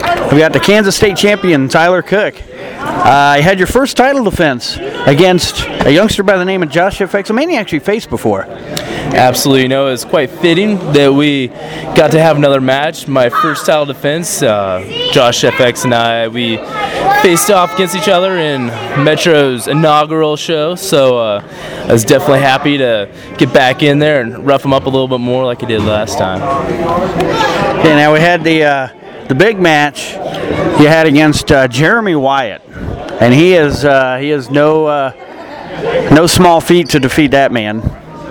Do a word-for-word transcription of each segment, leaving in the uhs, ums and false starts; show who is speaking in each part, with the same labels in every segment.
Speaker 1: We got the Kansas State champion, Tyler Cook. Uh, you had your first title defense against a youngster by the name of Josh F X, a man you actually faced before.
Speaker 2: Absolutely. You know, it's quite fitting that we got to have another match. My first title defense, uh, Josh F X and I, we faced off against each other in Metro's inaugural show, so uh, I was definitely happy to get back in there and rough him up a little bit more like I did last time.
Speaker 1: Okay, now we had the uh, the big match you had against uh, Jeremy Wyatt, and he is uh, he is no uh, no small feat to defeat that man.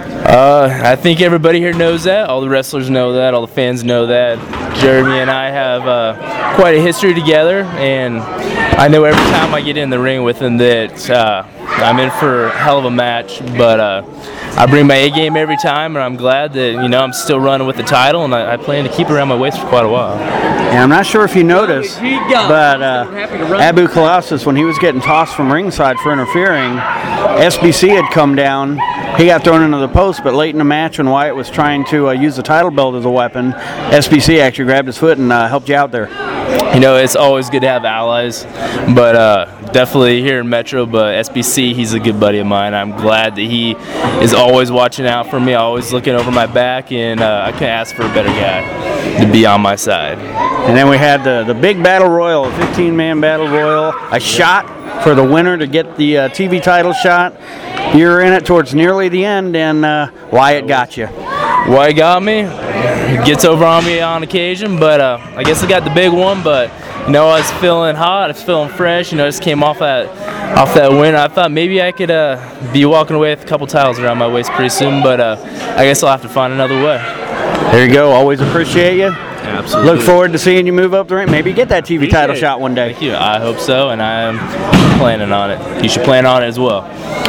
Speaker 2: Uh, I think everybody here knows that. All the wrestlers know that. All the fans know that. Jeremy and I have uh, quite a history together, and I know every time I get in the ring with him that uh, I'm in for a hell of a match. But uh, I bring my A game every time, and I'm glad that you know I'm still running with the title, and I, I plan to keep it around my waist for quite a while.
Speaker 1: And I'm not sure if you noticed, but uh, Abu Colossus, when he was getting tossed from ringside for interfering, S B C had come down. He got thrown into the post, but late in the match when Wyatt was trying to uh, use the title belt as a weapon, S B C actually grabbed his foot and uh, helped you out there.
Speaker 2: You know, it's always good to have allies, but uh, definitely here in Metro, but S B C, he's a good buddy of mine. I'm glad that he is always watching out for me, always looking over my back, and uh, I can't ask for a better guy to be on my side.
Speaker 1: And then we had the, the big battle royal, a fifteen-man battle royal, a shot for the winner to get the uh, T V title shot. You're in it towards nearly the end, and uh, Wyatt got you.
Speaker 2: Wyatt got me. He gets over on me on occasion, but uh, I guess I got the big one. But you know, I was feeling hot. I was feeling fresh. You know, I just came off that off that win. I thought maybe I could uh, be walking away with a couple titles around my waist pretty soon, but uh, I guess I'll have to find another way.
Speaker 1: There you go. Always appreciate you.
Speaker 2: Absolutely.
Speaker 1: Look forward to seeing you move up the ring. Maybe get that T V title shot one day.
Speaker 2: Thank you. I hope so, and I am planning on it. You should plan on it as well.